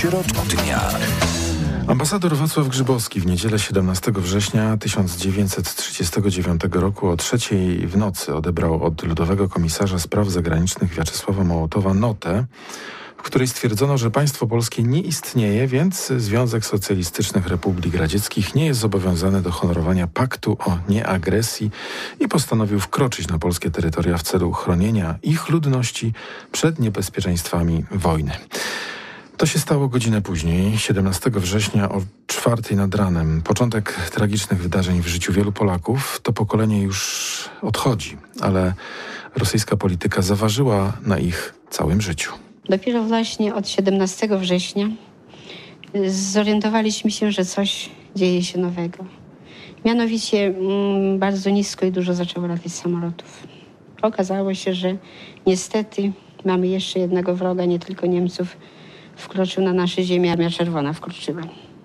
środku dnia. Ambasador Wacław Grzybowski w niedzielę 17 września 1939 roku o 3:00 w nocy odebrał od Ludowego Komisarza Spraw Zagranicznych Wiaczesława Mołotowa notę, w której stwierdzono, że państwo polskie nie istnieje, więc Związek Socjalistycznych Republik Radzieckich nie jest zobowiązany do honorowania paktu o nieagresji i postanowił wkroczyć na polskie terytoria w celu chronienia ich ludności przed niebezpieczeństwami wojny. To się stało godzinę później, 17 września o 4:00 nad ranem. Początek tragicznych wydarzeń w życiu wielu Polaków. To pokolenie już odchodzi, ale rosyjska polityka zaważyła na ich całym życiu. Dopiero właśnie od 17 września zorientowaliśmy się, że coś dzieje się nowego. Mianowicie bardzo nisko i dużo zaczęło latać samolotów. Okazało się, że niestety mamy jeszcze jednego wroga, nie tylko Niemców. Wkroczył na nasze ziemię, Armia Czerwona wkroczyła.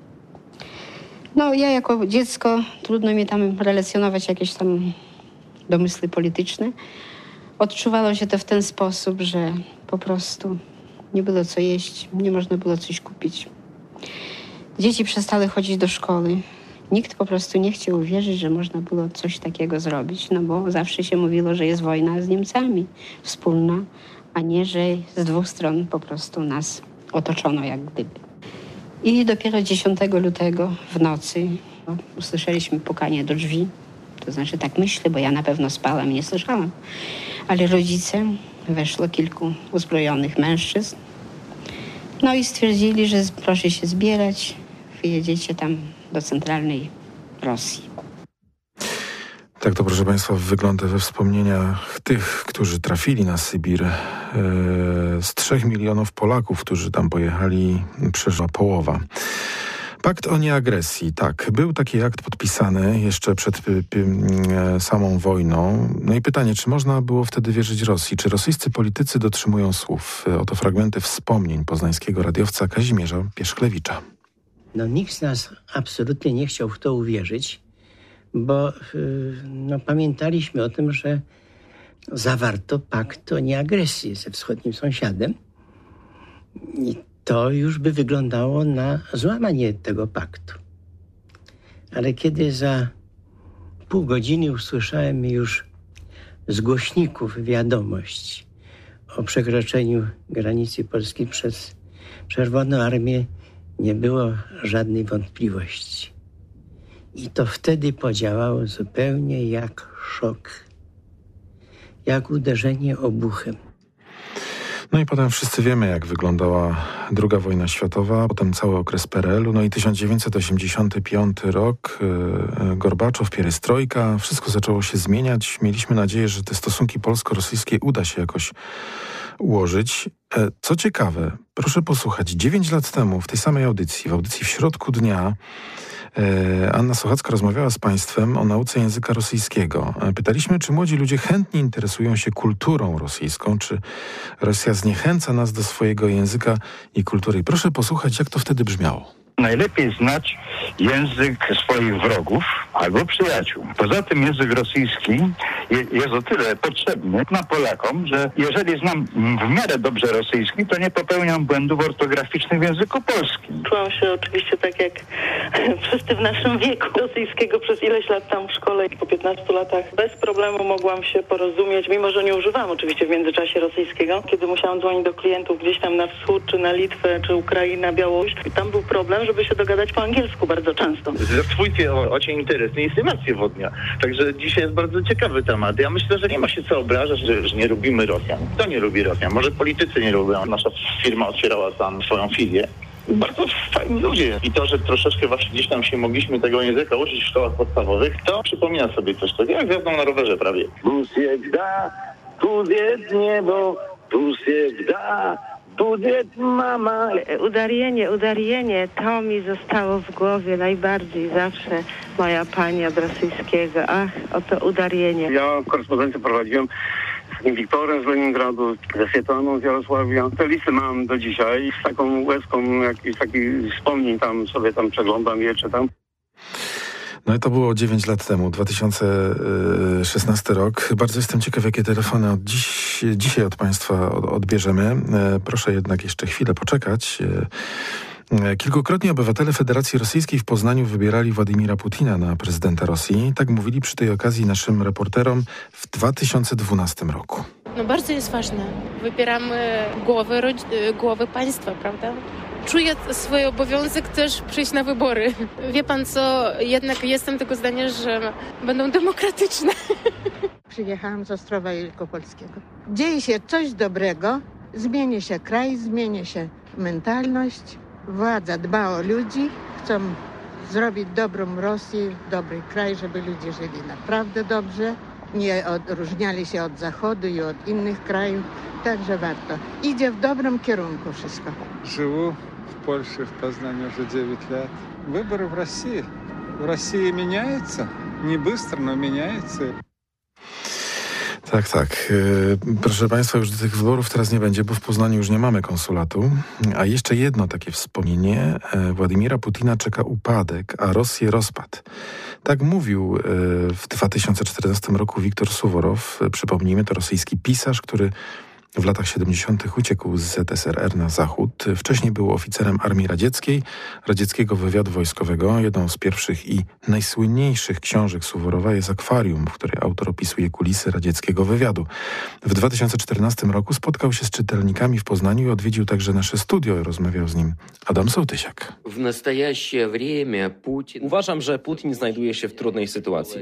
No ja jako dziecko, trudno mi tam relacjonować jakieś tam domysły polityczne. Odczuwało się to w ten sposób, że po prostu nie było co jeść, nie można było coś kupić. Dzieci przestały chodzić do szkoły. Nikt po prostu nie chciał uwierzyć, że można było coś takiego zrobić, no bo zawsze się mówiło, że jest wojna z Niemcami wspólna, a nie, że z dwóch stron po prostu nas otoczono jak gdyby. I dopiero 10 lutego w nocy usłyszeliśmy pukanie do drzwi. To znaczy tak myślę, bo ja na pewno spałam i nie słyszałam. Ale rodzice, weszło kilku uzbrojonych mężczyzn. No i stwierdzili, że proszę się zbierać, wyjedziecie tam do centralnej Rosji. Tak to, proszę Państwa, wygląda we wspomnieniach tych, którzy trafili na Sybir. Z 3 milionów Polaków, którzy tam pojechali, przeżyła połowa. Pakt o nieagresji, tak, był taki akt podpisany jeszcze przed samą wojną. No i pytanie, czy można było wtedy wierzyć Rosji? Czy rosyjscy politycy dotrzymują słów? Oto fragmenty wspomnień poznańskiego radiowca Kazimierza Pierzchlewicza. No nikt z nas absolutnie nie chciał w to uwierzyć, bo pamiętaliśmy o tym, że zawarto pakt o nieagresji ze wschodnim sąsiadem. I to już by wyglądało na złamanie tego paktu. Ale kiedy za pół godziny usłyszałem już z głośników wiadomość o przekroczeniu granicy polskiej przez Czerwoną Armię, nie było żadnej wątpliwości. I to wtedy podziałało zupełnie jak szok, jak uderzenie obuchem. No i potem wszyscy wiemy, jak wyglądała II wojna światowa, potem cały okres PRL-u, no i 1985 rok, Gorbaczow, pierestrojka, wszystko zaczęło się zmieniać. Mieliśmy nadzieję, że te stosunki polsko-rosyjskie uda się jakoś ułożyć. Co ciekawe, proszę posłuchać, 9 lat temu w tej samej audycji, w audycji W środku dnia, Anna Sochacka rozmawiała z państwem o nauce języka rosyjskiego. Pytaliśmy, czy młodzi ludzie chętnie interesują się kulturą rosyjską, czy Rosja zniechęca nas do swojego języka i kultury. I proszę posłuchać, jak to wtedy brzmiało. Najlepiej znać język swoich wrogów albo przyjaciół. Poza tym język rosyjski jest o tyle potrzebny nam Polakom, że jeżeli znam w miarę dobrze rosyjski, to nie popełniam błędów ortograficznych w języku polskim. Czułam się oczywiście tak jak wszyscy w naszym wieku rosyjskiego przez ileś lat tam w szkole. Po 15 latach bez problemu mogłam się porozumieć, mimo że nie używałam oczywiście w międzyczasie rosyjskiego. Kiedy musiałam dzwonić do klientów gdzieś tam na wschód, czy na Litwę, czy Ukraina, Białoruś, i tam był problem, żeby się dogadać po angielsku bardzo często. Twójcie o cię interes, nie estymację wodnia. Także dzisiaj jest bardzo ciekawy temat. Ja myślę, że nie ma się co obrażać, że nie lubimy Rosjan. Kto nie lubi Rosjan? Może politycy nie lubią. Nasza firma otwierała tam swoją filię. Bardzo fajni ludzie. I to, że troszeczkę właśnie gdzieś tam się mogliśmy tego języka uczyć w szkołach podstawowych, to przypomina sobie coś takiego, jak jazdą na rowerze prawie. Tu jest niebo, tu jest da. Будет mama. Udarienie, to mi zostało w głowie najbardziej zawsze. Moja pani od rosyjskiego. Ach, oto udarienie. Ja korespondencję prowadziłem z takim Wiktorem z Leningradu, ze Swietlaną z Jarosławia. Te listy mam do dzisiaj. Z taką łezką jakichś takich wspomnień tam sobie przeglądam je, czytam. No i to było 9 lat temu, 2016 rok. Bardzo jestem ciekaw, jakie telefony dzisiaj od państwa odbierzemy. Proszę jednak jeszcze chwilę poczekać. Kilkukrotnie obywatele Federacji Rosyjskiej w Poznaniu wybierali Władimira Putina na prezydenta Rosji. Tak mówili przy tej okazji naszym reporterom w 2012 roku. No bardzo jest ważne. Wybieramy głowę państwa, prawda? Czuję swój obowiązek też przyjść na wybory. Wie pan co, jednak jestem tego zdania, że będą demokratyczne. Przyjechałam z Ostrowa Wielkopolskiego. Dzieje się coś dobrego, zmieni się kraj, zmieni się mentalność. Władza dba o ludzi, chcą zrobić dobrą Rosję, dobry kraj, żeby ludzie żyli naprawdę dobrze. Nie odróżniali się od Zachodu i od innych krajów, także warto. Idzie w dobrym kierunku wszystko. Живу в Польше, в Познании уже 9 лет. Выборы в России. В России меняется. Не быстро, но меняется. Tak. Proszę Państwa, już do tych wyborów teraz nie będzie, bo w Poznaniu już nie mamy konsulatu. A jeszcze jedno takie wspomnienie. Władimira Putina czeka upadek, a Rosję rozpad. Tak mówił w 2014 roku Wiktor Suworow. Przypomnijmy, to rosyjski pisarz, który w latach 70. uciekł z ZSRR na zachód. Wcześniej był oficerem Armii Radzieckiej, radzieckiego wywiadu wojskowego. Jedną z pierwszych i najsłynniejszych książek Suworowa jest Akwarium, w której autor opisuje kulisy radzieckiego wywiadu. W 2014 roku spotkał się z czytelnikami w Poznaniu i odwiedził także nasze studio. Rozmawiał z nim Adam Sołtysiak. Uważam, że Putin znajduje się w trudnej sytuacji.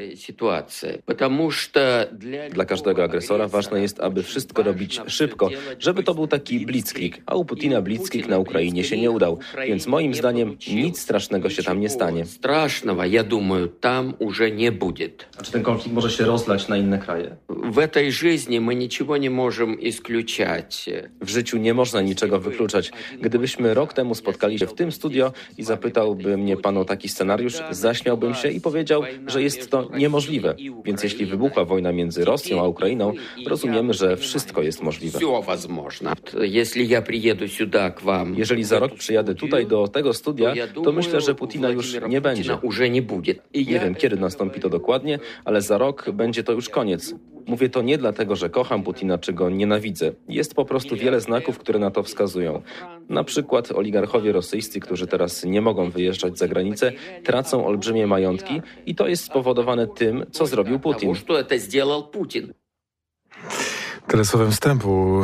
Dla każdego agresora ważne jest, aby wszystko robić szybko, żeby to był taki blitzkrieg, a u Putina blitzkrieg na Ukrainie się nie udał, więc moim zdaniem nic strasznego się tam nie stanie. Tam już nie będzie. A czy ten konflikt może się rozlać na inne kraje? W tej życiu my niczego nie możemy wykluczać. W życiu nie można niczego wykluczać. Gdybyśmy rok temu spotkali się w tym studio i zapytałby mnie pan o taki scenariusz, zaśmiałbym się i powiedział, że jest to niemożliwe. Więc jeśli wybuchła wojna między Rosją a Ukrainą, rozumiemy, że wszystko jest możliwe. Jeżeli za rok przyjadę tutaj do tego studia, to myślę, że Putina już nie będzie. Nie wiem, kiedy nastąpi to dokładnie, ale za rok będzie to już koniec. Mówię to nie dlatego, że kocham Putina czy go nienawidzę. Jest po prostu wiele znaków, które na to wskazują. Na przykład oligarchowie rosyjscy, którzy teraz nie mogą wyjeżdżać za granicę, tracą olbrzymie majątki i to jest spowodowane tym, co zrobił Putin. Tyle słowem wstępu.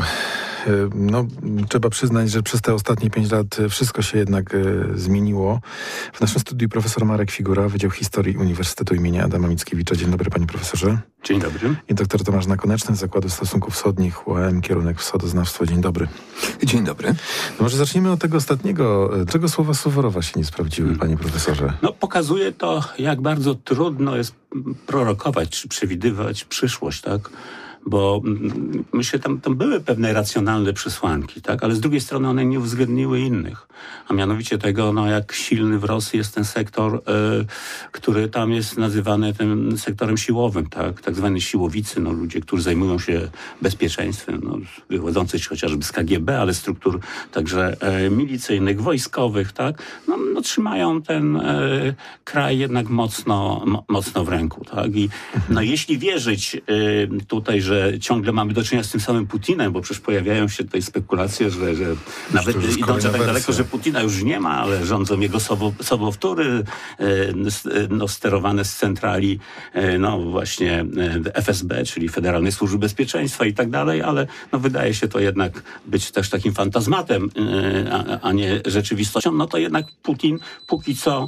Trzeba przyznać, że przez te ostatnie 5 lat wszystko się jednak zmieniło. W naszym studiu profesor Marek Figura, Wydział Historii Uniwersytetu im. Adama Mickiewicza. Dzień dobry, panie profesorze. Dzień dobry. I doktor Tomasz Nakoneczny z Zakładu Stosunków Wschodnich UAM, kierunek wschodoznawstwo. Dzień dobry. Dzień dobry. No może zacznijmy od tego ostatniego. Czego słowa Suworowa się nie sprawdziły, panie profesorze? Pokazuje to, jak bardzo trudno jest prorokować czy przewidywać przyszłość, tak? Bo myślę, tam były pewne racjonalne przesłanki, tak? Ale z drugiej strony one nie uwzględniły innych. A mianowicie tego, jak silny w Rosji jest ten sektor, który tam jest nazywany tym sektorem siłowym, tak? Tak zwani siłowicy, ludzie, którzy zajmują się bezpieczeństwem, wywodzących się chociażby z KGB, ale struktur także milicyjnych, wojskowych, tak? Trzymają ten kraj jednak mocno w ręku, tak? I jeśli wierzyć tutaj, że ciągle mamy do czynienia z tym samym Putinem, bo przecież pojawiają się tutaj spekulacje, że nawet idące tak daleko, że Putina już nie ma, ale rządzą jego sobowtóry sterowane z centrali właśnie FSB, czyli Federalnej Służby Bezpieczeństwa i tak dalej, ale wydaje się to jednak być też takim fantazmatem, a nie rzeczywistością. To jednak Putin póki co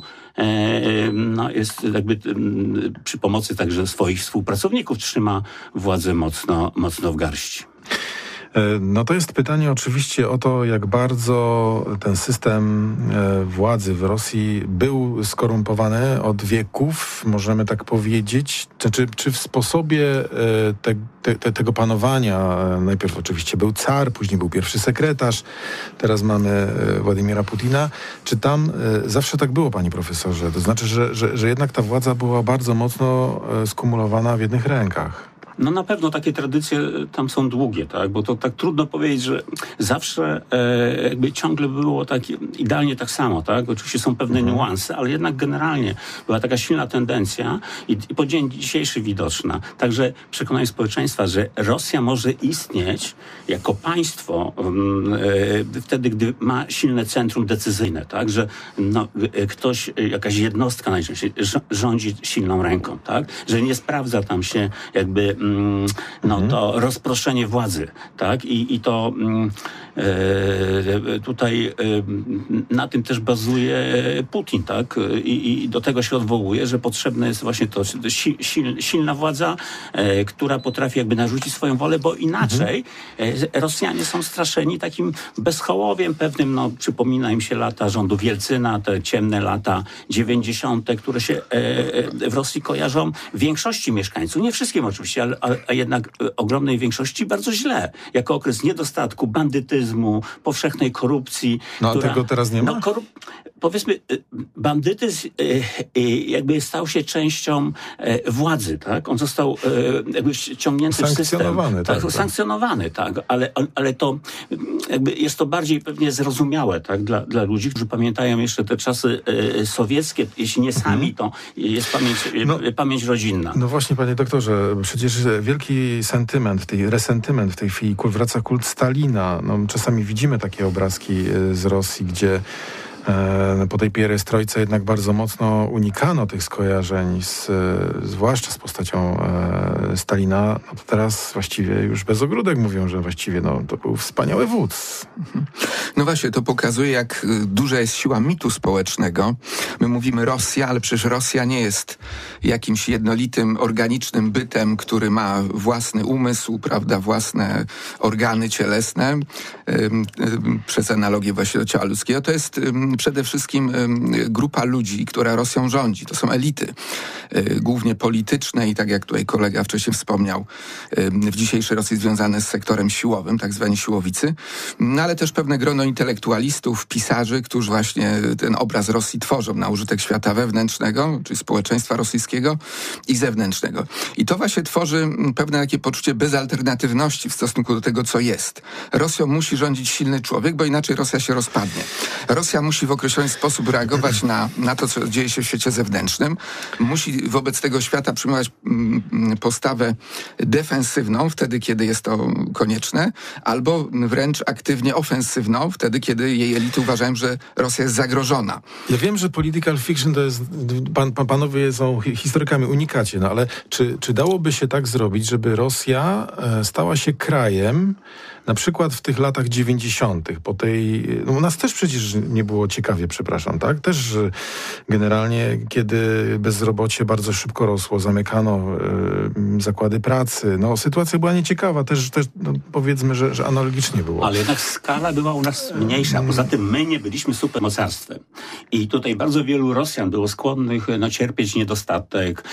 jest jakby przy pomocy także swoich współpracowników trzyma władzę mocno w garści. To jest pytanie oczywiście o to, jak bardzo ten system władzy w Rosji był skorumpowany od wieków, możemy tak powiedzieć. Czy w sposobie tego panowania, najpierw oczywiście był car, później był pierwszy sekretarz, teraz mamy Władimira Putina. Czy tam zawsze tak było, panie profesorze? To znaczy, że jednak ta władza była bardzo mocno skumulowana w jednych rękach. No na pewno takie tradycje tam są długie, tak? Bo to tak trudno powiedzieć, że zawsze jakby ciągle było tak idealnie tak samo, tak? Oczywiście są pewne niuanse, ale jednak generalnie była taka silna tendencja i po dzień dzisiejszy widoczna. Także przekonanie społeczeństwa, że Rosja może istnieć jako państwo wtedy, gdy ma silne centrum decyzyjne, tak? Że ktoś, jakaś jednostka najczęściej rządzi silną ręką, tak? Że nie sprawdza tam się jakby to rozproszenie władzy, tak? I to tutaj na tym też bazuje Putin, tak? I do tego się odwołuje, że potrzebna jest właśnie to silna władza, która potrafi jakby narzucić swoją wolę, bo inaczej Rosjanie są straszeni takim bezhołowiem pewnym, przypomina im się lata rządu Jelcyna, te ciemne lata 90., które się w Rosji kojarzą większości mieszkańców, nie wszystkim oczywiście, ale jednak ogromnej większości bardzo źle, jako okres niedostatku, bandytyzmu, powszechnej korupcji. A tego teraz nie ma? Powiedzmy, bandytyzm jakby stał się częścią władzy, tak? On został jakby ciągnięty w system. Sankcjonowany, tak. Ale to jakby jest to bardziej pewnie zrozumiałe, tak? Dla ludzi, którzy pamiętają jeszcze te czasy sowieckie. Jeśli nie sami, to jest pamięć rodzinna. No właśnie, panie doktorze, przecież wielki resentyment w tej chwili, wraca kult Stalina. Czasami widzimy takie obrazki z Rosji, gdzie po tej pierestrojce jednak bardzo mocno unikano tych skojarzeń, zwłaszcza z postacią Stalina. To teraz właściwie już bez ogródek mówią, że właściwie to był wspaniały wódz. No właśnie, to pokazuje, jak duża jest siła mitu społecznego. My mówimy Rosja, ale przecież Rosja nie jest jakimś jednolitym, organicznym bytem, który ma własny umysł, prawda, własne organy cielesne, przez analogię właśnie do ciała ludzkiego. To jest przede wszystkim grupa ludzi, która Rosją rządzi. To są elity, głównie polityczne i tak jak tutaj kolega wcześniej wspomniał, w dzisiejszej Rosji związane z sektorem siłowym, tak zwani siłowicy, ale też pewne grono intelektualistów, pisarzy, którzy właśnie ten obraz Rosji tworzą na użytek świata wewnętrznego, czyli społeczeństwa rosyjskiego i zewnętrznego. I to właśnie tworzy pewne takie poczucie bezalternatywności w stosunku do tego, co jest. Rosją musi rządzić silny człowiek, bo inaczej Rosja się rozpadnie. Rosja musi w określony sposób reagować na to, co dzieje się w świecie zewnętrznym. Musi wobec tego świata przyjmować postawę defensywną, wtedy, kiedy jest to konieczne, albo wręcz aktywnie ofensywną, wtedy, kiedy jej elity uważają, że Rosja jest zagrożona. Ja wiem, że political fiction to jest, panowie są historykami, unikacie, ale czy dałoby się tak zrobić, żeby Rosja stała się krajem, na przykład w tych latach 90. po tej... u nas też przecież nie było ciekawie, przepraszam, tak? Też generalnie, kiedy bezrobocie bardzo szybko rosło, zamykano zakłady pracy. Sytuacja była nieciekawa. Też powiedzmy, że analogicznie było. Ale jednak skala była u nas mniejsza. Poza tym my nie byliśmy supermocarstwem. I tutaj bardzo wielu Rosjan było skłonnych cierpieć niedostatek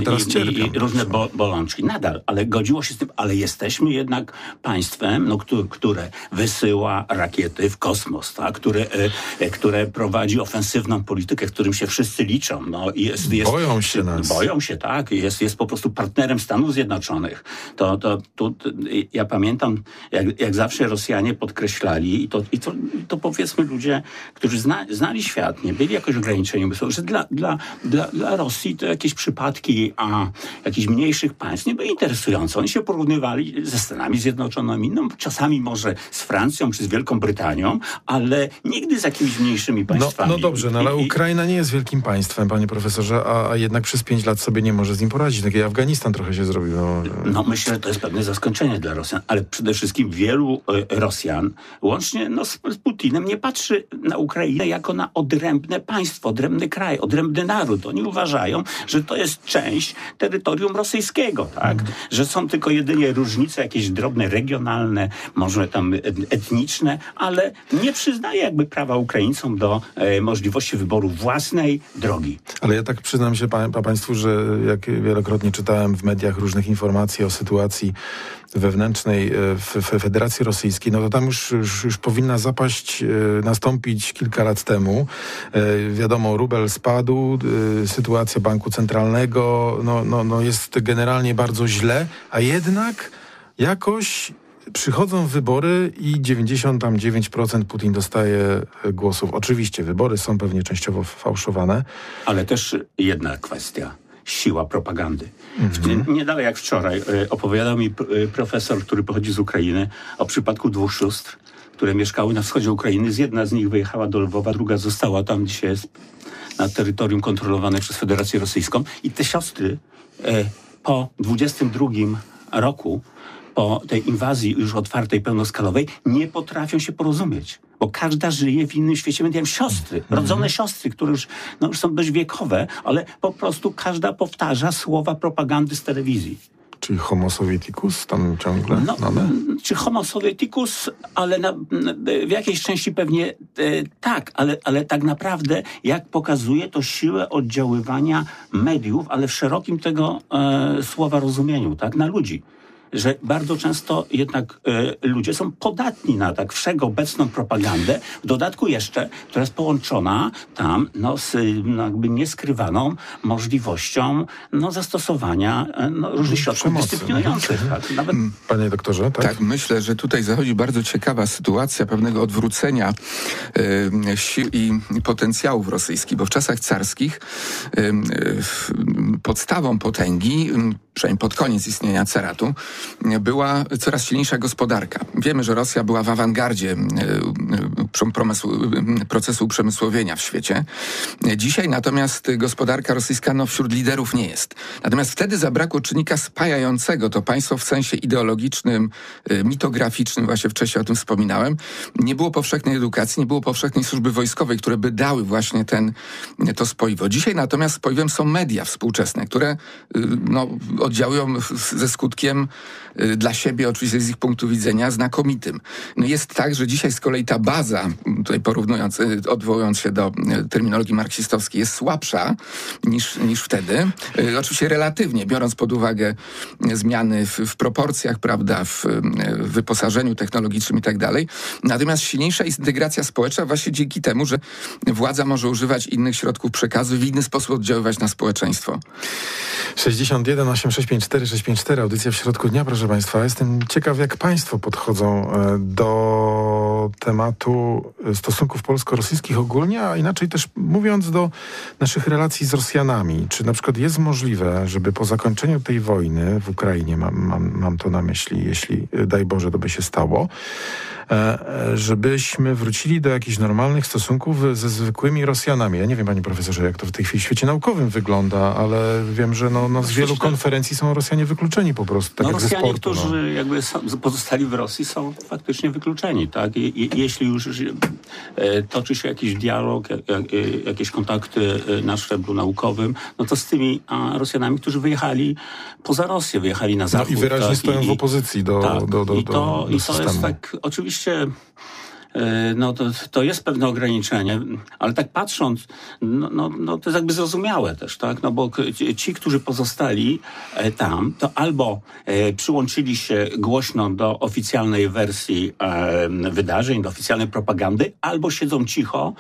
i różne bolączki. Nadal, ale godziło się z tym, ale jesteśmy jednak państwem, które wysyła rakiety w kosmos, tak? które prowadzi ofensywną politykę, którym się wszyscy liczą. Boją się nas. Boją się, tak. Jest po prostu partnerem Stanów Zjednoczonych. Ja pamiętam, jak zawsze Rosjanie podkreślali i to powiedzmy ludzie, którzy znali świat, nie byli jakoś ograniczeni umysłowo, że dla Rosji to jakieś przypadki jakichś mniejszych państw nie były interesujące. Oni się porównywali ze Stanami Zjednoczonymi, czasami może z Francją czy z Wielką Brytanią, ale nigdy z jakimiś mniejszymi państwami. No dobrze, ale Ukraina nie jest wielkim państwem, panie profesorze, a jednak przez 5 lat sobie nie może z nim poradzić. Tak jak Afganistan trochę się zrobił. Myślę, że to jest pewne zaskoczenie dla Rosjan, ale przede wszystkim wielu Rosjan, łącznie z Putinem, nie patrzy na Ukrainę jako na odrębne państwo, odrębny kraj, odrębny naród. Oni uważają, że to jest część terytorium rosyjskiego, tak? Że są tylko jedynie różnice jakieś drobne, regionalne, może tam etniczne, ale nie przyznaje jakby prawa Ukraińcom do możliwości wyboru własnej drogi. Ale ja tak przyznam się Państwu, że jak wielokrotnie czytałem w mediach różnych informacji o sytuacji wewnętrznej w Federacji Rosyjskiej, no to tam już powinna zapaść nastąpić kilka lat temu. Wiadomo, rubel spadł, sytuacja banku centralnego no jest generalnie bardzo źle, a jednak jakoś przychodzą wybory i 99% Putin dostaje głosów. Oczywiście wybory są pewnie częściowo fałszowane. Ale też jedna kwestia. Siła propagandy. Nie dalej jak wczoraj opowiadał mi profesor, który pochodzi z Ukrainy, o przypadku 2 sióstr, które mieszkały na wschodzie Ukrainy. Jedna z nich wyjechała do Lwowa, druga została tam, dzisiaj jest na terytorium kontrolowane przez Federację Rosyjską. I te siostry po 22 roku, po tej inwazji już otwartej, pełnoskalowej, nie potrafią się porozumieć. Bo każda żyje w innym świecie. Będą siostry, rodzone siostry, które już są dość wiekowe, ale po prostu każda powtarza słowa propagandy z telewizji. Czyli homo sovieticus tam ciągle? Czy homo sovieticus, ale w jakiejś części pewnie tak, ale tak naprawdę jak pokazuje to siłę oddziaływania mediów, ale w szerokim tego słowa rozumieniu, tak, na ludzi. Że bardzo często jednak ludzie są podatni na tak wszechobecną propagandę, w dodatku jeszcze, która jest połączona tam z jakby nieskrywaną możliwością zastosowania różnych środków dyscyplinujących. Tak? Nawet... Panie doktorze, tak? Tak, myślę, że tutaj zachodzi bardzo ciekawa sytuacja pewnego odwrócenia sił i potencjałów rosyjskich, bo w czasach carskich podstawą potęgi, przynajmniej pod koniec istnienia caratu, była coraz silniejsza gospodarka. Wiemy, że Rosja była w awangardzie procesu uprzemysłowienia w świecie. Dzisiaj natomiast gospodarka rosyjska wśród liderów nie jest. Natomiast wtedy zabrakło czynnika spajającego to państwo w sensie ideologicznym, mitograficznym, właśnie wcześniej o tym wspominałem. Nie było powszechnej edukacji, nie było powszechnej służby wojskowej, które by dały właśnie to spoiwo. Dzisiaj natomiast spoiwem są media współczesne, które oddziałują ze skutkiem dla siebie, oczywiście z ich punktu widzenia, znakomitym. Jest tak, że dzisiaj z kolei ta baza, tutaj odwołując się do terminologii marksistowskiej, jest słabsza niż wtedy. Oczywiście relatywnie, biorąc pod uwagę zmiany w proporcjach, prawda, w wyposażeniu technologicznym i tak dalej. Natomiast silniejsza jest integracja społeczna właśnie dzięki temu, że władza może używać innych środków przekazu i w inny sposób oddziaływać na społeczeństwo. 61 8654 654, audycja w środku dnia, proszę Państwa. Jestem ciekaw, jak Państwo podchodzą do tematu stosunków polsko-rosyjskich ogólnie, a inaczej też mówiąc do naszych relacji z Rosjanami. Czy na przykład jest możliwe, żeby po zakończeniu tej wojny w Ukrainie, mam to na myśli, jeśli daj Boże to by się stało, żebyśmy wrócili do jakichś normalnych stosunków ze zwykłymi Rosjanami. Ja nie wiem, panie profesorze, jak to w tej chwili w świecie naukowym wygląda, ale wiem, że z wielu konferencji są Rosjanie wykluczeni po prostu, tak jak Rosjanie, ze sportu. którzy jakby pozostali w Rosji, są faktycznie wykluczeni, tak? Jeśli już toczy się jakiś dialog, jakieś kontakty na szczeblu naukowym, to z tymi Rosjanami, którzy wyjechali poza Rosję, wyjechali na zachód. I wyraźnie stoją w opozycji do systemu. To jest tak, oczywiście to jest pewne ograniczenie, ale tak patrząc, to jest jakby zrozumiałe też, tak? Bo ci, którzy pozostali tam, to albo przyłączyli się głośno do oficjalnej wersji wydarzeń, do oficjalnej propagandy, albo siedzą cicho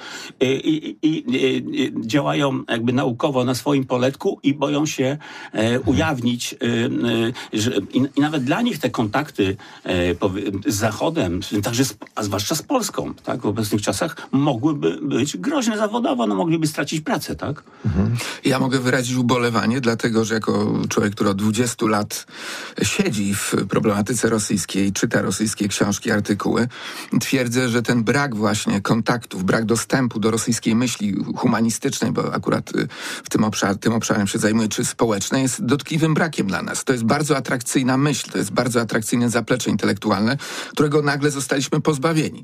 i działają jakby naukowo na swoim poletku i boją się ujawnić, i nawet dla nich te kontakty z Zachodem, także a zwłaszcza z Polską, tak, w obecnych czasach mogłyby być groźne zawodowo, mogliby stracić pracę, tak? Ja mogę wyrazić ubolewanie, dlatego, że jako człowiek, który od 20 lat siedzi w problematyce rosyjskiej, czyta rosyjskie książki, artykuły, twierdzę, że ten brak właśnie kontaktów, brak dostępu do rosyjskiej myśli humanistycznej, bo akurat tym obszarem się zajmuję, czy społecznej, jest dotkliwym brakiem dla nas. To jest bardzo atrakcyjna myśl, to jest bardzo atrakcyjne zaplecze intelektualne, którego nagle zostaliśmy pozbawieni.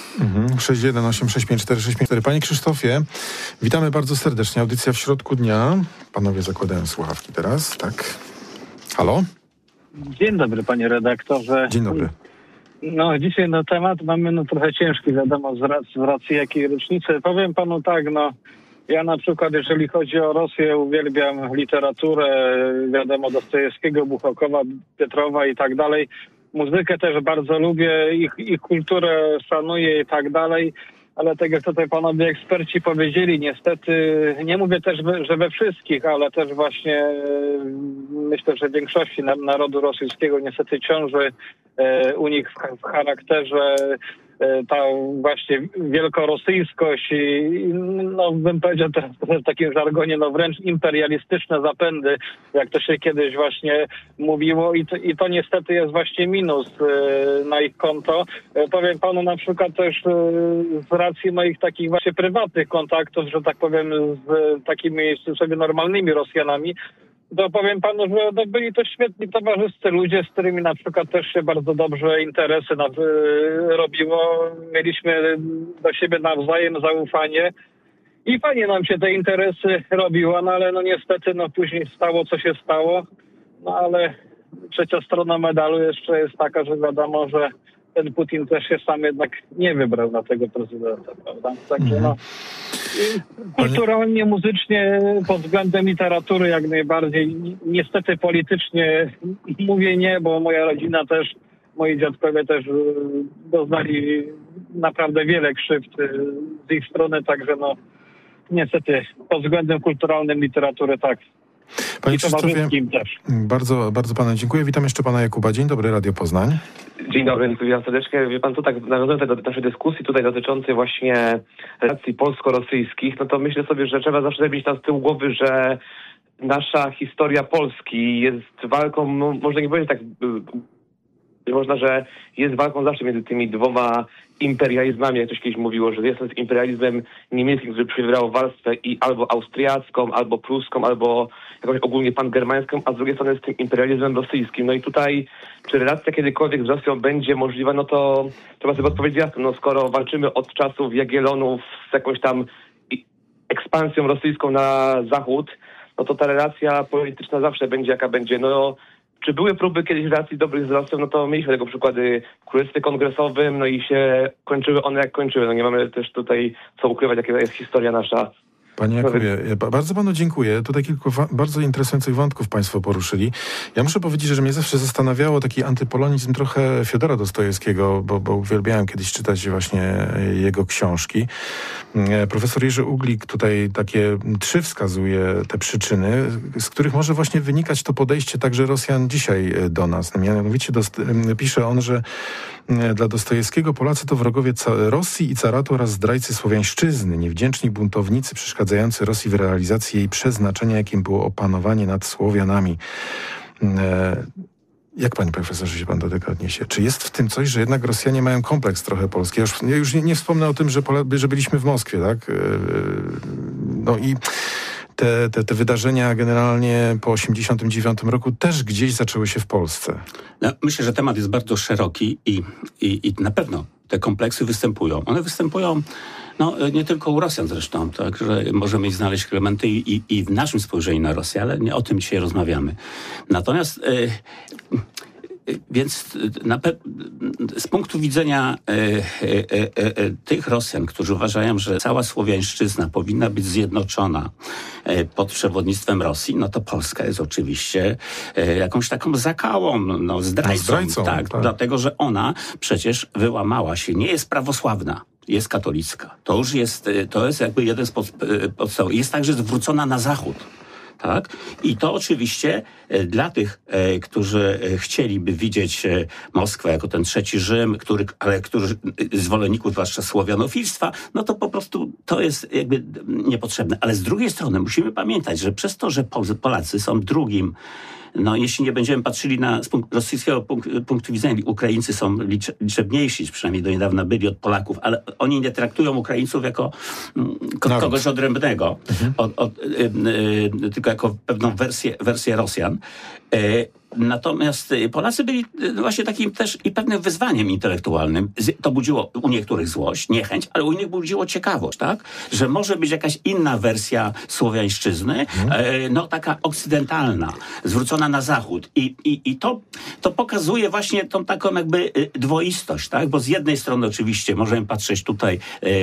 618654654. Panie Krzysztofie, witamy bardzo serdecznie. Audycja w środku dnia. Panowie zakładają słuchawki teraz, tak? Halo? Dzień dobry, panie redaktorze. Dzień dobry. No, dzisiaj na temat mamy trochę ciężki, wiadomo, z racji jakiej rocznicy. Powiem panu tak, ja na przykład, jeżeli chodzi o Rosję, uwielbiam literaturę, wiadomo, Dostojewskiego, Buchakowa, Pietrowa i tak dalej. Muzykę też bardzo lubię, ich kulturę szanuję i tak dalej. Ale tak jak tutaj panowie eksperci powiedzieli, niestety, nie mówię też, że we wszystkich, ale też właśnie myślę, że w większości narodu rosyjskiego niestety ciąży u nich w charakterze ta właśnie wielkorosyjskość i bym powiedział teraz w takim żargonie, wręcz imperialistyczne zapędy, jak to się kiedyś właśnie mówiło i to niestety jest właśnie minus na ich konto. Powiem panu na przykład też z racji moich takich właśnie prywatnych kontaktów, że tak powiem, z takimi sobie normalnymi Rosjanami, to powiem panu, że byli to świetni towarzyscy ludzie, z którymi na przykład też się bardzo dobrze interesy robiło. Mieliśmy do siebie nawzajem zaufanie i fajnie nam się te interesy robiło, ale niestety później stało, co się stało. Ale trzecia strona medalu jeszcze jest taka, że wiadomo, że ten Putin też się sam jednak nie wybrał na tego prezydenta, prawda? Także kulturalnie, muzycznie, pod względem literatury jak najbardziej. Niestety politycznie mówię nie, bo moja rodzina też, moi dziadkowie też doznali naprawdę wiele krzywd z ich strony, także niestety pod względem kulturalnym literatury tak. Panie Krzysztofie, bardzo, bardzo panu dziękuję. Witam jeszcze pana Jakuba. Dzień dobry, Radio Poznań. Dzień dobry, witam serdecznie. Wie pan, tu tak nawiązując do naszej dyskusji tutaj dotyczącej właśnie relacji polsko-rosyjskich, to myślę sobie, że trzeba zawsze mieć tam z tyłu głowy, że nasza historia Polski jest walką, można nie powiedzieć tak, można, że jest walką zawsze między tymi dwoma imperializmami, jak ktoś kiedyś mówiło, że jest z imperializmem niemieckim, który przywierał warstwę i albo austriacką, albo pruską, albo jakąś ogólnie pangermańską, a z drugiej strony z tym imperializmem rosyjskim. I tutaj, czy relacja kiedykolwiek z Rosją będzie możliwa, to trzeba sobie odpowiedzieć jasno, skoro walczymy od czasów Jagiellonów z jakąś tam ekspansją rosyjską na zachód, to ta relacja polityczna zawsze będzie jaka będzie. Czy były próby kiedyś relacji dobrych z Rosją, to mieliśmy tego przykłady w Królestwie Kongresowym, i się kończyły one jak kończyły. Nie mamy też tutaj co ukrywać, jaka jest historia nasza. Panie Jakubie, bardzo panu dziękuję. Tutaj kilku bardzo interesujących wątków państwo poruszyli. Ja muszę powiedzieć, że mnie zawsze zastanawiało taki antypolonizm trochę Fiodora Dostojewskiego, bo uwielbiałem kiedyś czytać właśnie jego książki. Profesor Jerzy Uglik tutaj takie 3 wskazuje te przyczyny, z których może właśnie wynikać to podejście także Rosjan dzisiaj do nas. Mianowicie pisze on, że dla Dostojewskiego Polacy to wrogowie Rosji i caratu oraz zdrajcy słowiańszczyzny, niewdzięczni buntownicy przeszkadzający Rosji w realizacji jej przeznaczenia, jakim było opanowanie nad Słowianami. Jak panie profesorze się pan do tego odniesie? Czy jest w tym coś, że jednak Rosjanie mają kompleks trochę polski? Ja już nie wspomnę o tym, że byliśmy w Moskwie, tak? I te wydarzenia generalnie po 1989 roku też gdzieś zaczęły się w Polsce. Myślę, że temat jest bardzo szeroki i na pewno te kompleksy występują. One występują nie tylko u Rosjan zresztą, tak, że możemy znaleźć elementy i w naszym spojrzeniu na Rosję, ale nie o tym dzisiaj rozmawiamy. Natomiast więc z punktu widzenia tych Rosjan, którzy uważają, że cała słowiańszczyzna powinna być zjednoczona pod przewodnictwem Rosji, to Polska jest oczywiście jakąś taką zakałą, zdrajcą. Tak, dlatego, że ona przecież wyłamała się, nie jest prawosławna. Jest katolicka. To jest jakby jeden z podstaw. Jest także zwrócona na zachód. Tak? I to oczywiście dla tych, którzy chcieliby widzieć Moskwę jako ten trzeci Rzym, którzy zwolenników zwłaszcza słowianofilstwa, to po prostu to jest jakby niepotrzebne. Ale z drugiej strony musimy pamiętać, że przez to, że Polacy są drugim, jeśli nie będziemy patrzyli z rosyjskiego punktu widzenia, Ukraińcy są liczebniejsi, przynajmniej do niedawna byli od Polaków, ale oni nie traktują Ukraińców jako kogoś odrębnego, tylko jako pewną wersję Rosjan. Natomiast Polacy byli właśnie takim też i pewnym wyzwaniem intelektualnym. To budziło u niektórych złość, niechęć, ale u innych budziło ciekawość, tak? Że może być jakaś inna wersja słowiańszczyzny, taka okcydentalna, zwrócona na zachód. I to pokazuje właśnie tą taką jakby dwoistość, tak? Bo z jednej strony oczywiście możemy patrzeć tutaj,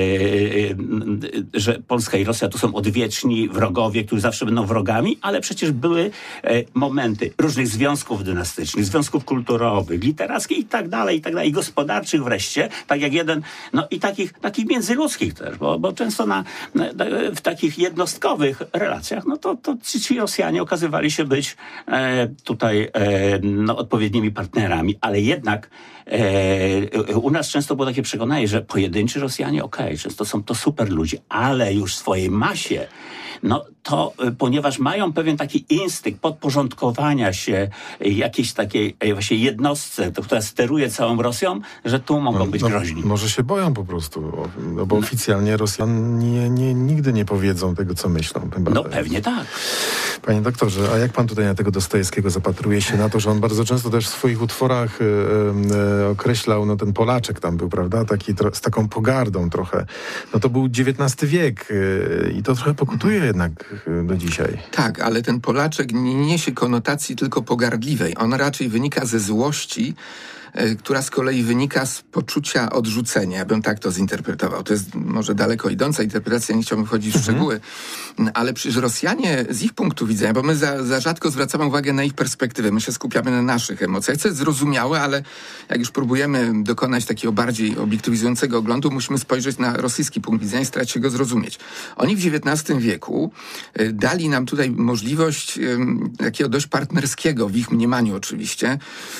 że Polska i Rosja to są odwieczni wrogowie, którzy zawsze będą wrogami, ale przecież były momenty różnych związków dynastycznych, związków kulturowych, literackich i tak dalej, i gospodarczych wreszcie, tak jak jeden, i takich międzyludzkich też, bo często w takich jednostkowych relacjach, to ci Rosjanie okazywali się być tutaj odpowiednimi partnerami, ale jednak u nas często było takie przekonanie, że pojedynczy Rosjanie, często są to super ludzie, ale już w swojej masie, to ponieważ mają pewien taki instynkt podporządkowania się jakiejś takiej właśnie jednostce, która steruje całą Rosją, że tu mogą być groźni. Może się boją po prostu, bo oficjalnie Rosjanie nigdy nie powiedzą tego, co myślą. Pewnie tak. Panie doktorze, a jak pan tutaj na tego Dostojewskiego zapatruje się na to, że on bardzo często też w swoich utworach określał, ten Polaczek tam był, prawda, taki z taką pogardą trochę. To był XIX wiek i to trochę pokutuje jednak do dzisiaj. Tak, ale ten Polaczek nie niesie konotacji tylko pogardliwej. On raczej wynika ze złości, która z kolei wynika z poczucia odrzucenia. Ja bym tak to zinterpretował. To jest może daleko idąca interpretacja, nie chciałbym wchodzić w szczegóły, ale przecież Rosjanie z ich punktu widzenia, bo my za rzadko zwracamy uwagę na ich perspektywę, my się skupiamy na naszych emocjach, co jest zrozumiałe, ale jak już próbujemy dokonać takiego bardziej obiektywizującego oglądu, musimy spojrzeć na rosyjski punkt widzenia i starać się go zrozumieć. Oni w XIX wieku dali nam tutaj możliwość takiego dość partnerskiego, w ich mniemaniu oczywiście,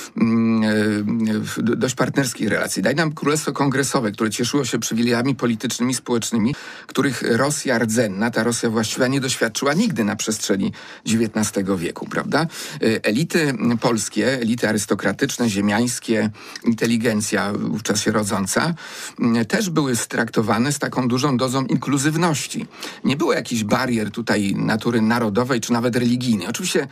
dość partnerskiej relacji. Daj nam Królestwo Kongresowe, które cieszyło się przywilejami politycznymi, społecznymi, których Rosja rdzenna, ta Rosja właściwa, nie doświadczyła nigdy na przestrzeni XIX wieku, prawda? Elity polskie, elity arystokratyczne, ziemiańskie, inteligencja wówczas się rodząca, też były straktowane z taką dużą dozą inkluzywności. Nie było jakichś barier tutaj natury narodowej, czy nawet religijnej. Oczywiście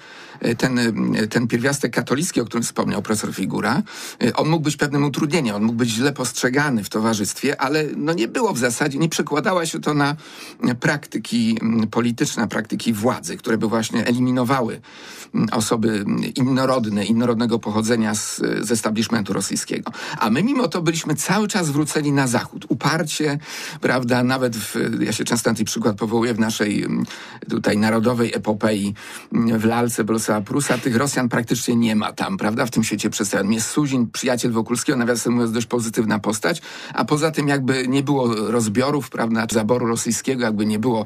ten pierwiastek katolicki, o którym wspomniał profesor Figura, on mógł być pewnym utrudnieniem, on mógł być źle postrzegany w towarzystwie, ale nie było w zasadzie, nie przekładała się to na praktyki polityczne, praktyki władzy, które by właśnie eliminowały osoby innorodnego pochodzenia z establishmentu rosyjskiego. A my mimo to byliśmy cały czas zwróceni na zachód. Uparcie, prawda, nawet ja się często na ten przykład powołuję w naszej tutaj narodowej epopei w lalce Bolesława Prusa, tych Rosjan praktycznie nie ma tam, prawda, w tym świecie przedstawianym. Jest Suzin, przyjaciel Wokulskiego, nawiasem mówiąc dość pozytywna postać, a poza tym jakby nie było rozbiorów, prawda, zaboru rosyjskiego, jakby nie było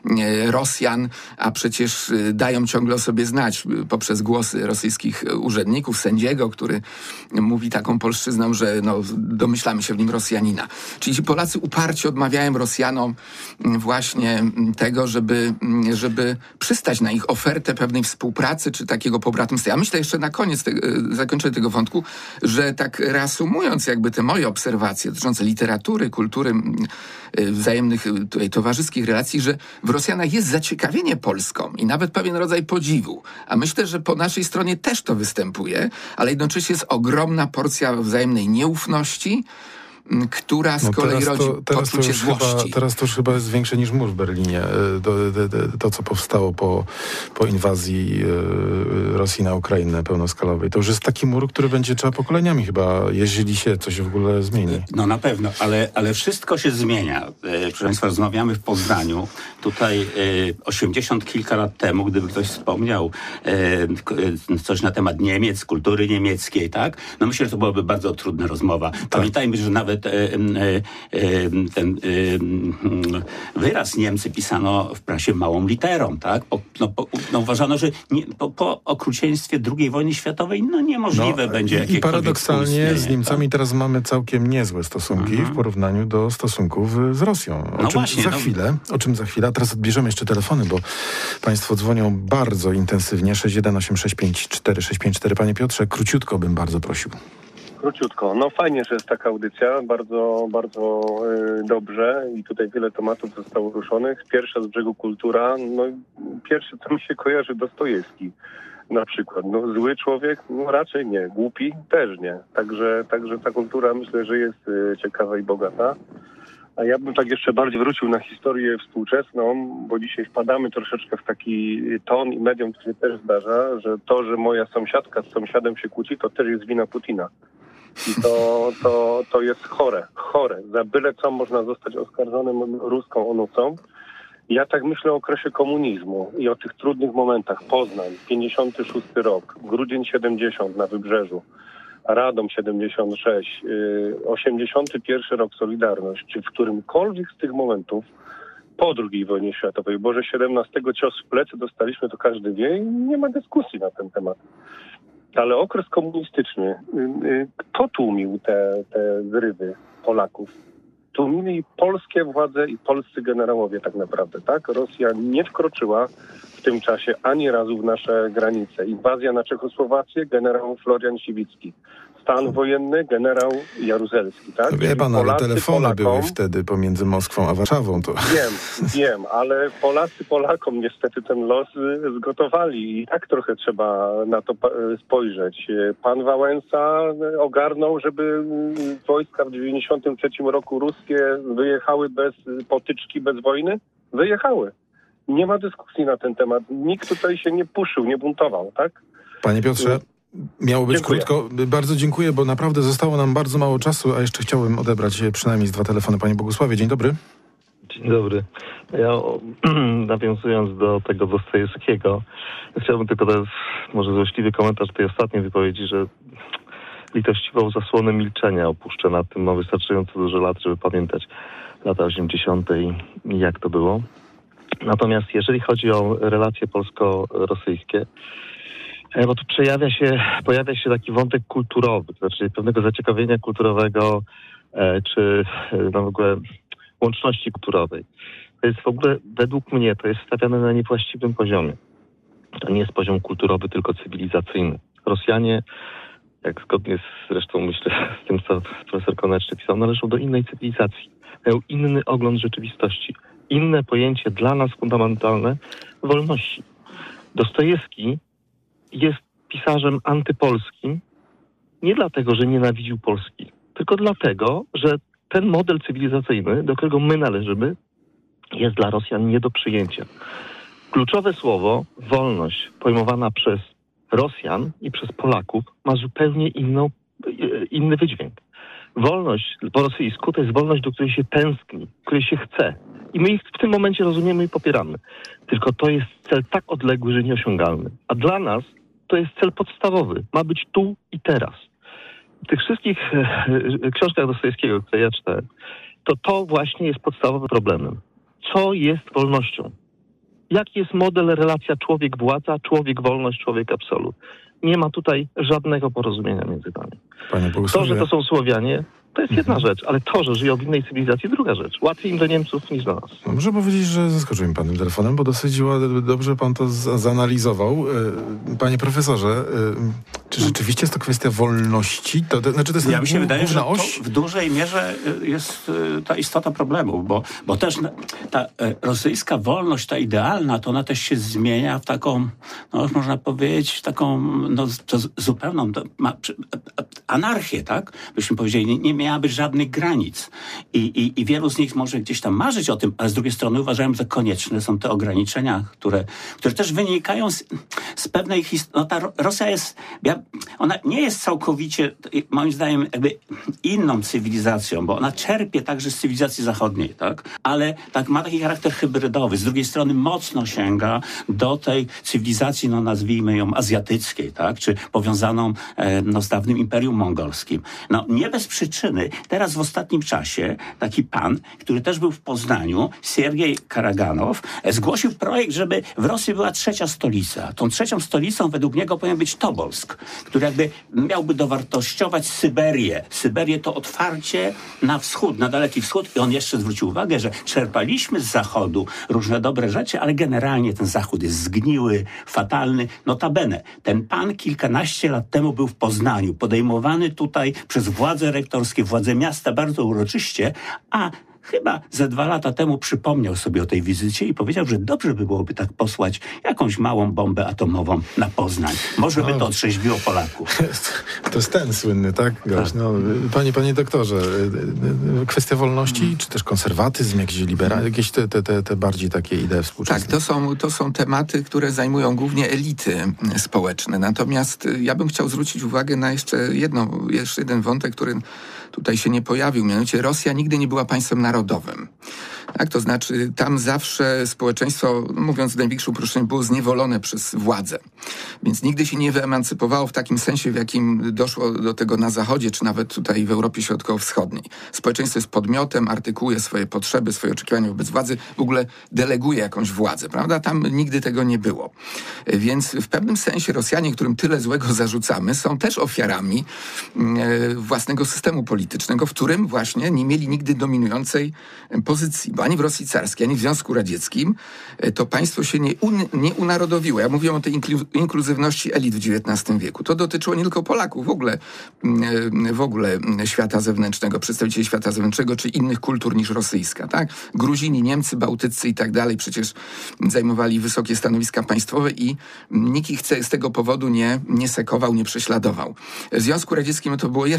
Rosjan, a przecież dają ciągle o sobie znać poprzez głosy rosyjskich urzędników, sędziego, który mówi taką polszczyzną, że domyślamy się w nim Rosjanina. Czyli ci Polacy uparcie odmawiają Rosjanom właśnie tego, żeby przystać na ich ofertę pewnej współpracy, czy takiego pobratyństwa. Ja myślę jeszcze na koniec zakończę tego wątku, że tak reasumując jakby te moje obserwacje dotyczące literatury, kultury, wzajemnych tutaj towarzyskich relacji, że w Rosjanach jest zaciekawienie Polską i nawet pewien rodzaj podziwu. A myślę, że po naszej stronie też to występuje, ale jednocześnie jest ogromna porcja wzajemnej nieufności, która z kolei rodzi poczucie złości. Teraz to już chyba jest większe niż mur w Berlinie. To co powstało po inwazji Rosji na Ukrainę pełnoskalowej. To już jest taki mur, który będzie trzeba pokoleniami chyba, jeżeli się coś w ogóle zmieni. Na pewno, ale wszystko się zmienia. Proszę Państwa, rozmawiamy w Poznaniu. Tutaj 80 kilka lat temu, gdyby ktoś wspomniał coś na temat Niemiec, kultury niemieckiej, tak? Myślę, że to byłaby bardzo trudna rozmowa. Tak. Pamiętajmy, że nawet ten wyraz Niemcy pisano w prasie małą literą, tak? Uważano, że po okrucieństwie II wojny światowej niemożliwe będzie jakiekolwiek. I paradoksalnie z Niemcami teraz mamy całkiem niezłe stosunki w porównaniu do stosunków z Rosją. O czym za chwilę. A teraz odbierzemy jeszcze telefony, bo Państwo dzwonią bardzo intensywnie. 618654654. Panie Piotrze, króciutko bym bardzo prosił. Króciutko. Fajnie, że jest taka audycja. Bardzo, bardzo dobrze. I tutaj wiele tematów zostało ruszonych. Pierwsza z brzegu kultura. Pierwsze, co mi się kojarzy, Dostojewski. na przykład. No, zły człowiek? No, raczej nie. Głupi? Też nie. Także ta kultura myślę, że jest ciekawa i bogata. A ja bym tak jeszcze bardziej wrócił na historię współczesną, bo dzisiaj wpadamy troszeczkę w taki ton i mediom, który też zdarza, że to, że moja sąsiadka z sąsiadem się kłóci, to też jest wina Putina. I to jest chore. Za byle co można zostać oskarżonym ruską onucą. Ja tak myślę o okresie komunizmu i o tych trudnych momentach. Poznań, 56 rok, grudzień 70 na Wybrzeżu, Radom 76, 81 rok Solidarność. Czy w którymkolwiek z tych momentów po II wojnie światowej, bo że 17 cios w plecy dostaliśmy, to każdy wie i nie ma dyskusji na ten temat. Ale okres komunistyczny, kto tłumił te zrywy Polaków? Tłumili polskie władze i polscy generałowie tak naprawdę, tak? Rosja nie wkroczyła w tym czasie ani razu w nasze granice. Inwazja na Czechosłowację, generał Florian Siwicki. Stan wojenny, generał Jaruzelski, tak? Wie pan, ale telefony były wtedy pomiędzy Moskwą a Warszawą. To... Wiem, ale Polacy Polakom niestety ten los zgotowali i tak trochę trzeba na to spojrzeć. Pan Wałęsa ogarnął, żeby wojska w 93 roku ruskie wyjechały bez potyczki, bez wojny? Wyjechały. Nie ma dyskusji na ten temat. Nikt tutaj się nie puszył, nie buntował, tak? Panie Piotrze, miało być krótko. Bardzo dziękuję, bo naprawdę zostało nam bardzo mało czasu, a jeszcze chciałbym odebrać przynajmniej 2 telefony. Panie Bogusławie, dzień dobry. Dzień dobry. Ja nawiązując do tego Dostojewskiego, chciałbym tylko teraz może złośliwy komentarz tej ostatniej wypowiedzi, że litościwą zasłonę milczenia opuszczę nad tym. Ma wystarczająco dużo lat, żeby pamiętać lata 80. i jak to było. Natomiast jeżeli chodzi o relacje polsko-rosyjskie, bo tu pojawia się taki wątek kulturowy, to znaczy pewnego zaciekawienia kulturowego, czy w ogóle łączności kulturowej. To jest w ogóle, według mnie, to jest stawiane na niewłaściwym poziomie. To nie jest poziom kulturowy, tylko cywilizacyjny. Rosjanie, jak zgodnie zresztą myślę z tym, co profesor Koneczny pisał, należą do innej cywilizacji. Mają inny ogląd rzeczywistości. Inne pojęcie dla nas fundamentalne wolności. Dostojewski jest pisarzem antypolskim nie dlatego, że nienawidził Polski, tylko dlatego, że ten model cywilizacyjny, do którego my należymy, jest dla Rosjan nie do przyjęcia. Kluczowe słowo wolność pojmowana przez Rosjan i przez Polaków ma zupełnie inny wydźwięk. Wolność po rosyjsku to jest wolność, do której się tęskni, której się chce. I my ich w tym momencie rozumiemy i popieramy. Tylko to jest cel tak odległy, że nieosiągalny. A dla nas to jest cel podstawowy. Ma być tu i teraz. W tych wszystkich książkach Dostojewskiego, które ja czytałem, to właśnie jest podstawowym problemem. Co jest wolnością? Jaki jest model, relacja człowiek-władza, człowiek-wolność, człowiek-absolut? Nie ma tutaj żadnego porozumienia między nami. To, że to są Słowianie, to jest jedna rzecz, ale to, że żyją w innej cywilizacji, druga rzecz. Łatwiej im do Niemców niż do nas. No, muszę powiedzieć, że zaskoczył mi pan tym telefonem, bo dosyć dobrze pan to zanalizował. Panie profesorze, czy rzeczywiście jest to kwestia wolności? To znaczy, to jest ja mi się wydaje, że oś? to w dużej mierze jest ta istota problemu, bo też ta rosyjska wolność, ta idealna, to ona też się zmienia w taką, no można powiedzieć, taką zupełną anarchię, tak? Byśmy powiedzieli, nie miała być żadnych granic. I wielu z nich może gdzieś tam marzyć o tym, ale z drugiej strony uważają, że konieczne są te ograniczenia, które też wynikają z pewnej historii. No ta Rosja jest, ona nie jest całkowicie, moim zdaniem, jakby inną cywilizacją, bo ona czerpie także z cywilizacji zachodniej, tak? Ale tak ma taki charakter hybrydowy. Z drugiej strony mocno sięga do tej cywilizacji, no nazwijmy ją azjatyckiej, tak? Czy powiązaną z dawnym Imperium Mongolskim. No nie bez przyczyny. Teraz w ostatnim czasie taki pan, który też był w Poznaniu, Siergiej Karaganow, zgłosił projekt, żeby w Rosji była trzecia stolica. Tą trzecią stolicą według niego powinien być Tobolsk, który jakby miałby dowartościować Syberię. Syberię to otwarcie na wschód, na Daleki Wschód. I on jeszcze zwrócił uwagę, że czerpaliśmy z Zachodu różne dobre rzeczy, ale generalnie ten Zachód jest zgniły, fatalny. Notabene, ten pan kilkanaście lat temu był w Poznaniu, podejmowany tutaj przez władze rektorskie, władze miasta bardzo uroczyście, a chyba ze 2 lata temu przypomniał sobie o tej wizycie i powiedział, że dobrze by byłoby tak posłać jakąś małą bombę atomową na Poznań. Może by to otrzeźwiło Polaków. To jest ten słynny, tak? No, panie doktorze, kwestia wolności, czy też konserwatyzm, jakiś jakieś te bardziej takie idee współczesne? Tak, to są tematy, które zajmują głównie elity społeczne. Natomiast ja bym chciał zwrócić uwagę na jeszcze jeden wątek, który tutaj się nie pojawił. Mianowicie Rosja nigdy nie była państwem narodowym. Tak, to znaczy tam zawsze społeczeństwo, mówiąc w największym uproszczeniu, było zniewolone przez władzę. Więc nigdy się nie wyemancypowało w takim sensie, w jakim doszło do tego na Zachodzie, czy nawet tutaj w Europie Środkowo-Wschodniej. Społeczeństwo jest podmiotem, artykułuje swoje potrzeby, swoje oczekiwania wobec władzy, w ogóle deleguje jakąś władzę, prawda? Tam nigdy tego nie było. Więc w pewnym sensie Rosjanie, którym tyle złego zarzucamy, są też ofiarami własnego systemu politycznego, w którym właśnie nie mieli nigdy dominującej pozycji. Bo ani w Rosji carskiej, ani w Związku Radzieckim to państwo się nie unarodowiło. Ja mówiłem o tej inkluzywności elit w XIX wieku. To dotyczyło nie tylko Polaków, w ogóle świata zewnętrznego, przedstawicieli świata zewnętrznego, czy innych kultur niż rosyjska. Tak? Gruzini, Niemcy, Bałtycy i tak dalej przecież zajmowali wysokie stanowiska państwowe i nikt ich z tego powodu nie sekował, nie prześladował. W Związku Radzieckim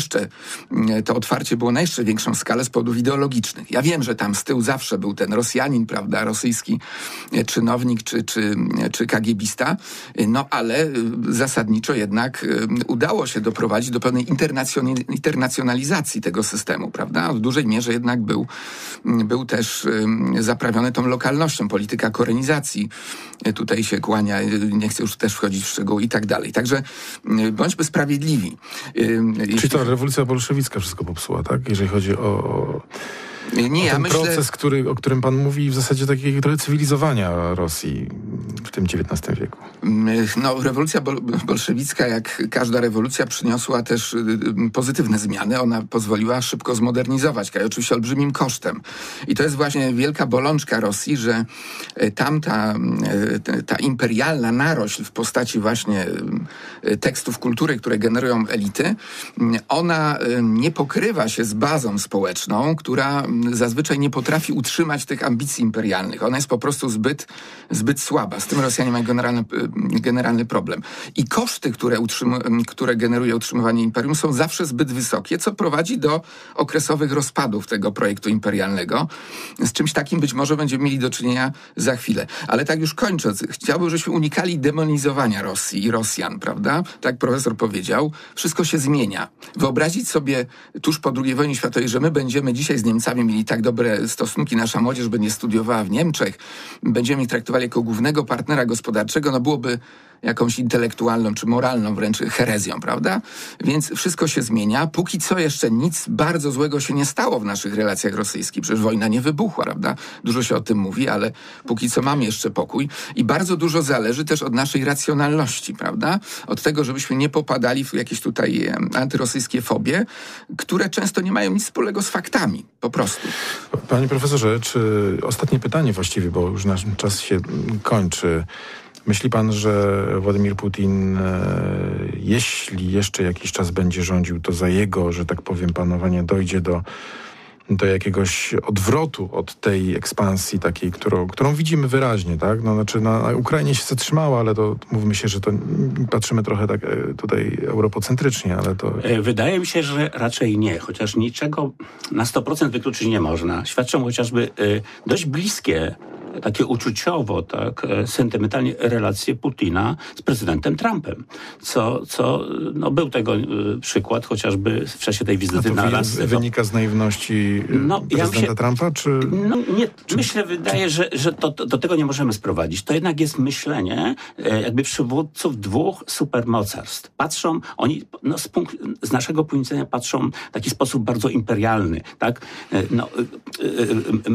to otwarcie było na jeszcze większą skalę z powodów ideologicznych. Ja wiem, że tam z tyłu zawsze był ten Rosjanin, prawda, rosyjski czynownik czy kagiebista, no ale zasadniczo jednak udało się doprowadzić do pewnej internacjonalizacji tego systemu, prawda? W dużej mierze jednak był też zaprawiony tą lokalnością, polityka korenizacji tutaj się kłania, nie chcę już też wchodzić w szczegóły i tak dalej. Także bądźmy sprawiedliwi. Czyli to rewolucja bolszewicka wszystko popsuła, tak? Jeżeli chodzi o ten proces, o którym pan mówi, w zasadzie takiego trochę cywilizowania Rosji w tym XIX wieku. No, rewolucja bolszewicka, jak każda rewolucja, przyniosła też pozytywne zmiany. Ona pozwoliła szybko zmodernizować kraj, oczywiście olbrzymim kosztem. I to jest właśnie wielka bolączka Rosji, że ta imperialna narośl w postaci właśnie tekstów kultury, które generują elity, ona nie pokrywa się z bazą społeczną, która zazwyczaj nie potrafi utrzymać tych ambicji imperialnych. Ona jest po prostu zbyt słaba. Z tym Rosjanie mają generalny problem. I koszty, które generuje utrzymywanie imperium, są zawsze zbyt wysokie, co prowadzi do okresowych rozpadów tego projektu imperialnego. Z czymś takim być może będziemy mieli do czynienia za chwilę. Ale tak już kończąc, chciałbym, żebyśmy unikali demonizowania Rosji i Rosjan, prawda? Tak profesor powiedział, wszystko się zmienia. Wyobrazić sobie tuż po II wojnie światowej, że my będziemy dzisiaj z Niemcami mieli tak dobre stosunki, nasza młodzież będzie studiowała w Niemczech, będziemy ich traktowali jako głównego partnera gospodarczego, no byłoby jakąś intelektualną czy moralną wręcz herezją, prawda? Więc wszystko się zmienia. Póki co jeszcze nic bardzo złego się nie stało w naszych relacjach rosyjskich. Przecież wojna nie wybuchła, prawda? Dużo się o tym mówi, ale póki co mamy jeszcze pokój. I bardzo dużo zależy też od naszej racjonalności, prawda? Od tego, żebyśmy nie popadali w jakieś tutaj antyrosyjskie fobie, które często nie mają nic wspólnego z faktami. Po prostu. Panie profesorze, czy ostatnie pytanie właściwie, bo już nasz czas się kończy. Myśli pan, że Władimir Putin, jeśli jeszcze jakiś czas będzie rządził, to za jego, że tak powiem, panowania dojdzie do jakiegoś odwrotu od tej ekspansji takiej, którą widzimy wyraźnie, tak? No, znaczy na Ukrainie się zatrzymała, ale to mówmy się, że to patrzymy trochę tak tutaj europocentrycznie, ale to... Wydaje mi się, że raczej nie, chociaż niczego na 100% wykluczyć nie można. Świadczą chociażby dość bliskie, takie uczuciowo, tak, sentymentalnie relacje Putina z prezydentem Trumpem. No, był tego przykład chociażby w czasie tej wizyty na Alasce. Wynika z naiwności prezydenta Trumpa, czy... No nie, myślę, wydaje, że do tego nie możemy sprowadzić. To jednak jest myślenie jakby przywódców dwóch supermocarstw. Patrzą, oni z naszego punktu widzenia patrzą w taki sposób bardzo imperialny, tak?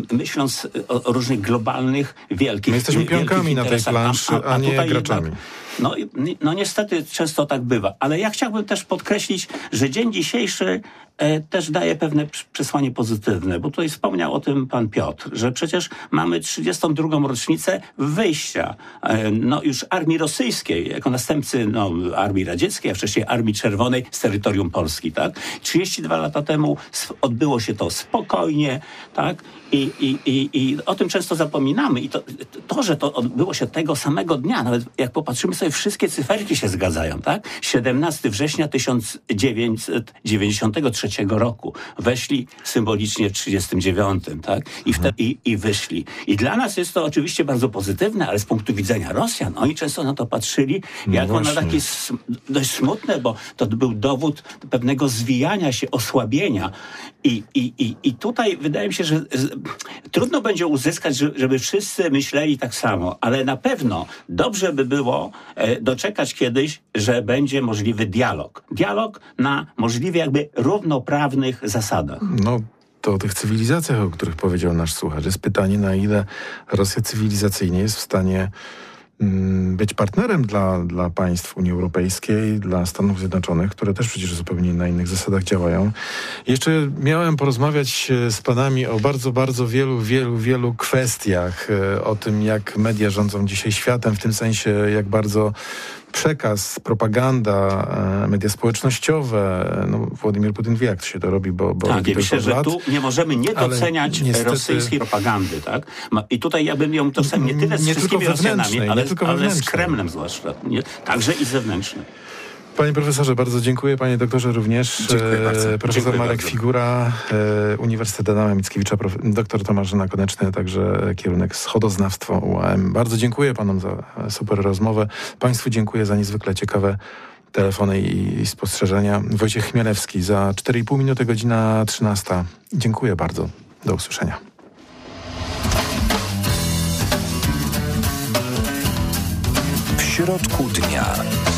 Myśląc o różnych globalnych, wielkich... My jesteśmy pionkami na tej planszy, a nie graczami. No niestety często tak bywa, ale ja chciałbym też podkreślić, że dzień dzisiejszy też daje pewne przesłanie pozytywne, bo tutaj wspomniał o tym pan Piotr, że przecież mamy 32. rocznicę wyjścia już armii rosyjskiej, jako następcy armii radzieckiej, a wcześniej Armii Czerwonej z terytorium Polski, tak? 32 lata temu odbyło się to spokojnie, tak? I o tym często zapominamy. I to, że to odbyło się tego samego dnia, nawet jak popatrzymy sobie, wszystkie cyferki się zgadzają, tak? 17 września 1993 roku. Weszli symbolicznie w 1939, tak? I wyszli. I dla nas jest to oczywiście bardzo pozytywne, ale z punktu widzenia Rosjan, oni często na to patrzyli jako na takie dość smutne, bo to był dowód pewnego zwijania się, osłabienia. I tutaj wydaje mi się, że trudno będzie uzyskać, żeby wszyscy myśleli tak samo, ale na pewno dobrze by było doczekać kiedyś, że będzie możliwy dialog. Dialog na możliwie jakby równoprawnych zasadach. To o tych cywilizacjach, o których powiedział nasz słuchacz, jest pytanie, na ile Rosja cywilizacyjnie jest w stanie być partnerem dla państw Unii Europejskiej, dla Stanów Zjednoczonych, które też przecież zupełnie na innych zasadach działają. Jeszcze miałem porozmawiać z panami o bardzo, bardzo wielu kwestiach, o tym, jak media rządzą dzisiaj światem, w tym sensie, jak bardzo przekaz, propaganda, media społecznościowe. Władimir Putin wie, jak się to robi, bo tak, ja myślę, że tu nie możemy nie doceniać rosyjskiej propagandy, tak? I tutaj ja bym ją tożsamił nie tyle z wszystkimi Rosjanami, ale z Kremlem zwłaszcza. Także i zewnętrznym. Panie profesorze, bardzo dziękuję. Panie doktorze również. Dziękuję bardzo. Profesor Marek Figura, Uniwersytet Adama Mickiewicza, doktor Tomasz Żena-Koneczny, także kierunek schodoznawstwo UAM. Bardzo dziękuję panom za super rozmowę. Państwu dziękuję za niezwykle ciekawe telefony i spostrzeżenia. Wojciech Chmielewski, za 4,5 minuty, godzina 13. Dziękuję bardzo. Do usłyszenia. W środku dnia.